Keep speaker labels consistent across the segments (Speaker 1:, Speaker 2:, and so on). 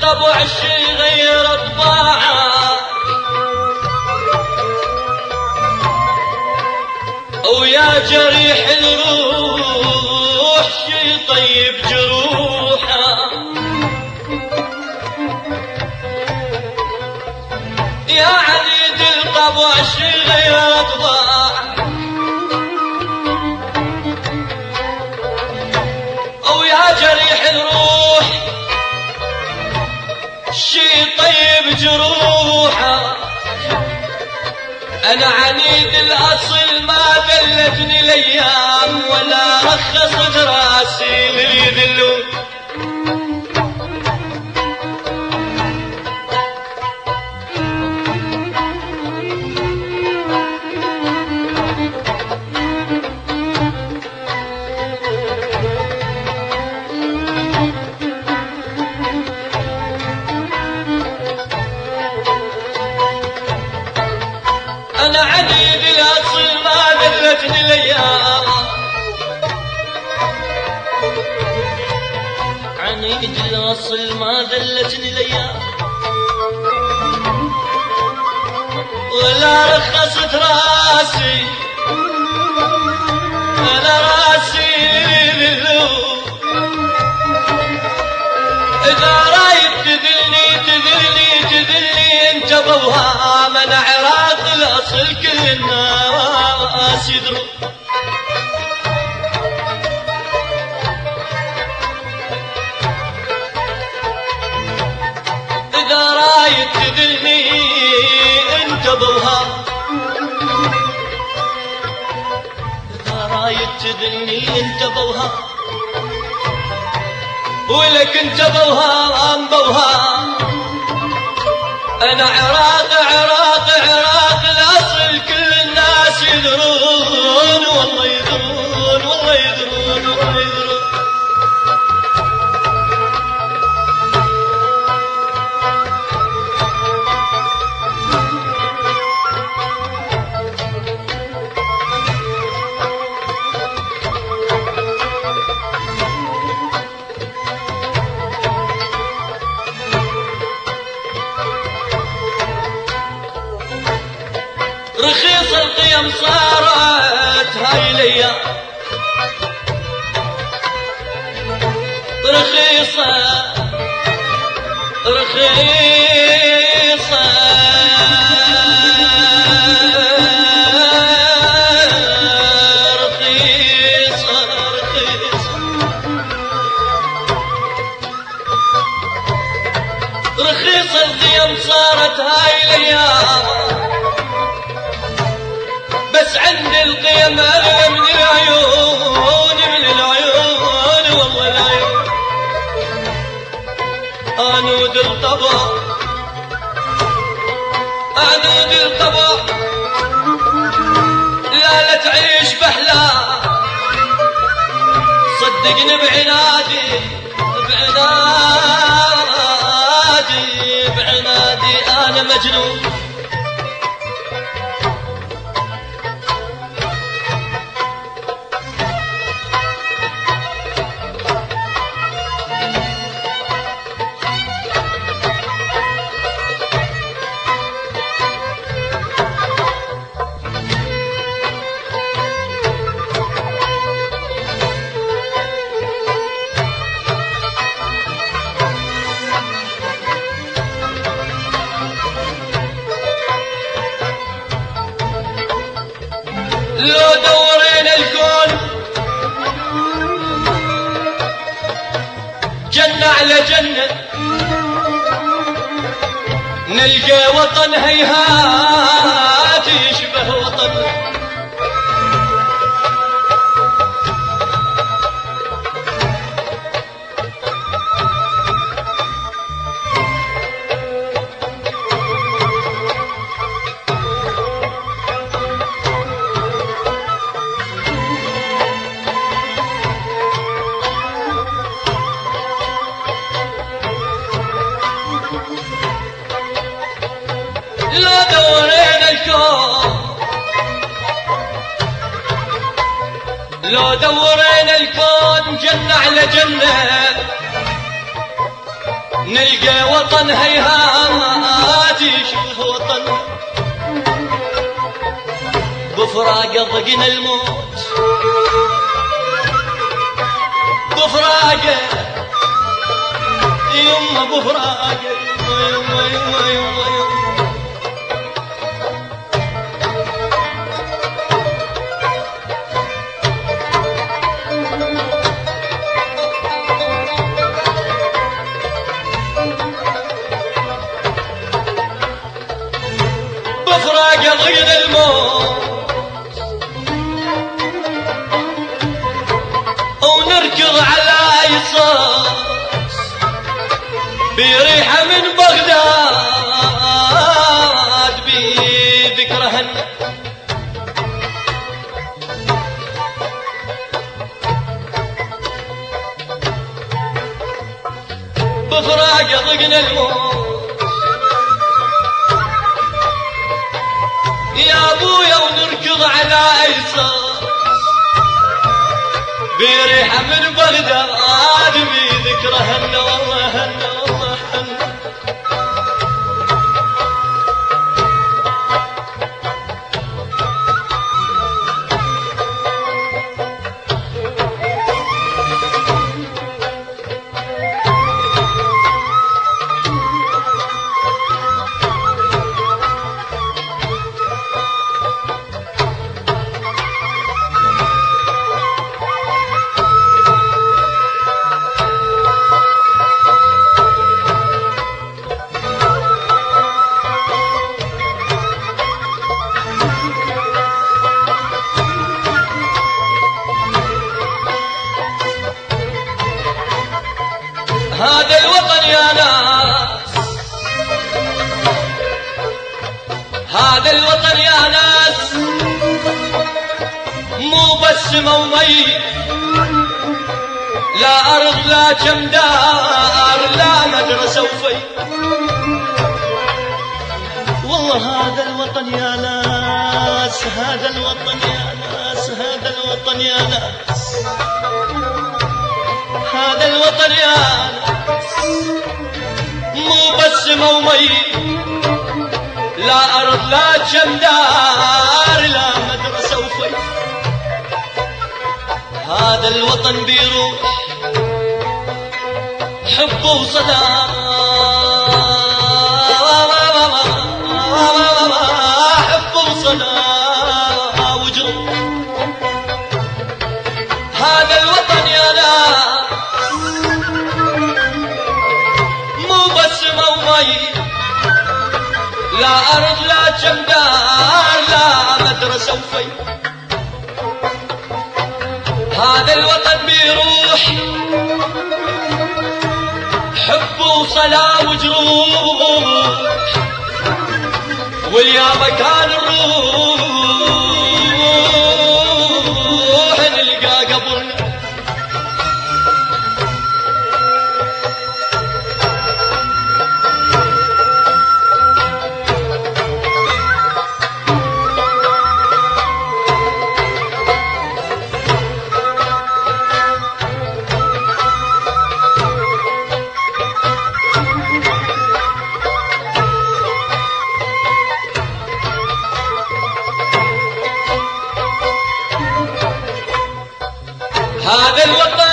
Speaker 1: الطبع شي غير طباعه ويا جريح الروح شي طيب جروحه يا عنيد الطبع شي غير طباعه ويا جريح الروح شي طيب جروحه انا عنيد الاصل ما ذلتني الايام ولا رخصت راسي ليذلون أنا عنيد الأصل ما ذلتني الأيام عنيد الأصل ما ذلتني الأيام ولا رخصت راسي أنا راسي للذوب إذا رايد تذلني انت بوهام أنا عراق الأصل كل الناس يدرون إذا رايد تذلني انت بوهام إذا رايد تذلني انت بوهام ولك انت بوهام انا عراق الاصل كل الناس يدرون والله يدرون والله يدرون والله يدرون رخيص القيم صارت هاي الايام رخيصة رخيص القيم صارت هاي الايام بس عند القيم أغلى من العيون والله العيون عنود الطبع لا تعيش بحلا صدقني بعنادي أنا مجنون لو دورينا الكون جنة على جنة نلقى وطن هيهات يشبه وطن لو دورينا الكون جنة على جنة نلقى وطن هيهات يشبه وطن، بفراقه ضقنا الموت، بفراقه يما بفراقه يما يما يما يما بفراقه ضقنا الموت، ونركض على يصاص بريحة من بغداد بذكرهن، بفراقه ضقنا الموت يا ابويا، ونركض على يصاص بريحة من بغداد بذكرهن، والله هن والله هن. هذا الوطن يا ناس، هذا الوطن يا ناس، مو بس مومي، لا أرض لا جمدار لا مدرسة وفي، والله هذا الوطن يا ناس، هذا الوطن يا ناس، هذا الوطن يا ناس، هذا الوطن يا ناس، مو بس مومي، لا أرض لا جمدار لا مدرسة وفي، هذا الوطن بيروح حب وصلاة، حب وصلاة وجروح، هذا الوطن يا ناس، مو بس مومي، لا أرض لا جمدار لا مدرسة وفي، هذا الوطن بيروح حب وصلاة وجروح، واليا مكان الروح نلقى قبرنا، هذا الوطن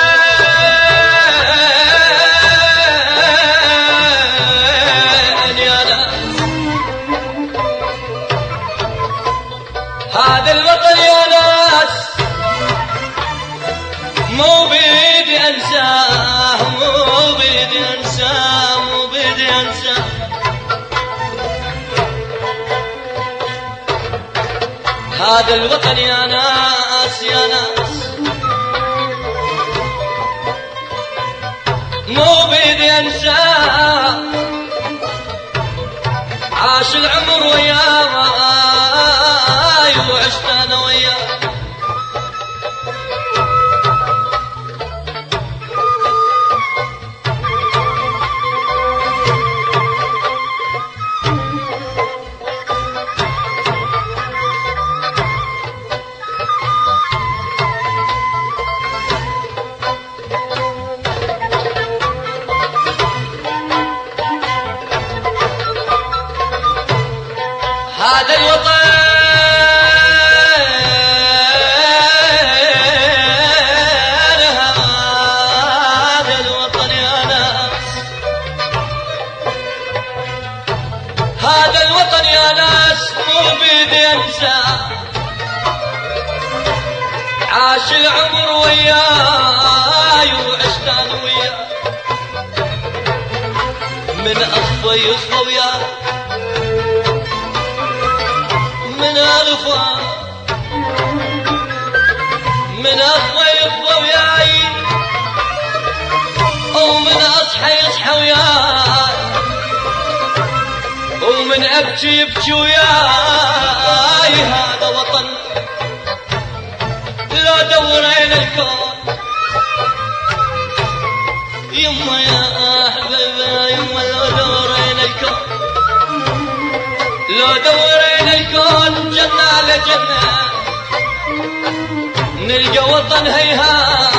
Speaker 1: يا ناس، هذا الوطن يا ناس، مو بيدي انساه، مو بيدي انساه، مو بيدي انساه، هذا الوطن يا ناس يا ناس، مو بيدي انساه، عاش العمر وياه وعشت انا وياه، عاش العمر وياي وعشت انا وياه، من اصفى يصفى وياه، من اغفى من اصفى يصفى وياي، ومن اصحى يصحى وياي، ومن ابكي يبكي وياي. هذا وطن لو دورينا الكون يما يا احبابي، يما لو دورينا الكون، لو دورينا الكون جنة على جنة، نلقى وطن هيهات